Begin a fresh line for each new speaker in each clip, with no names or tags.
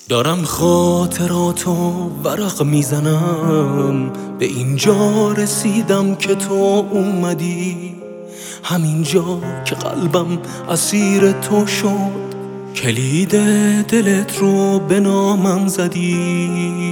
دارم خاطراتو ورق میزنم، به اینجا رسیدم که تو اومدی، همینجا که قلبم اسیر تو شد، کلید دلت رو به نامم زدی.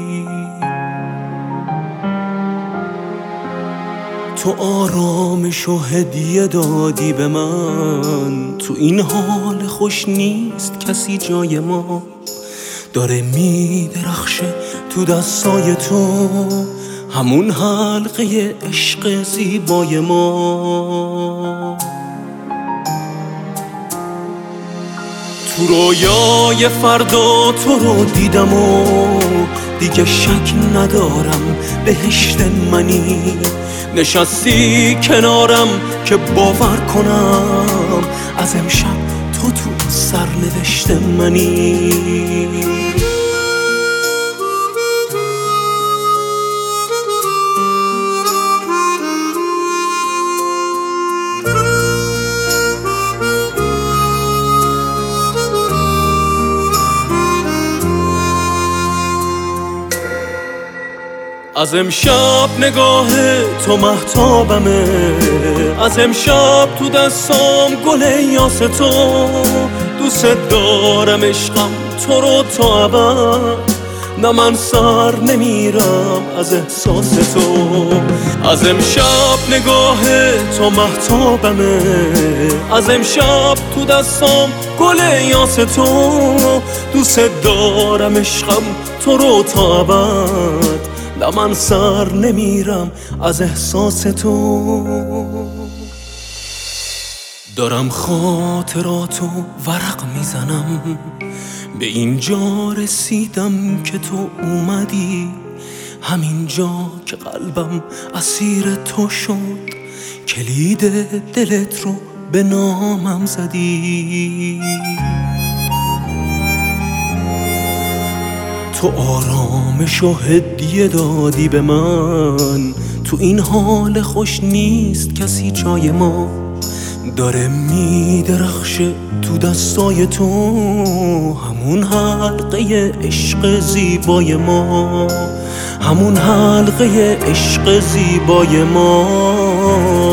تو آرامش و هدیه دادی به من، تو این حال خوش نیست کسی جای ما، داره میدرخشه تو دستای تو همون حلقه عشق زیبای ما. تو رویای فردا تو رو دیدم و دیگه شک ندارم بهشت منی، نشستی کنارم که باور کنم از امشب تو سرنوشت منی. از امشب نگاه تو مهتابمه، از امشب تو دستام گل یاس تو، دوست دارم عشقم تو رو تا ابد، نه من سر نمیرم از احساس تو. از امشب نگاه تو مهتابمه، از امشب تو دستام گل یاس تو، دوست دارم عشقم تو رو تا ابد، نه من سر نمیرم از احساس تو. دارم خاطراتو ورق میزنم، به اینجا رسیدم که تو اومدی، همینجا که قلبم اسیر تو شد، کلید دلت رو به نامم زدی. تو آرامش و هدیه دادی به من، تو این حال خوش نیست کسی جای ما، داره میدرخشه تو دستای تو همون حلقه عشق زیبای ما، همون حلقه عشق زیبای ما.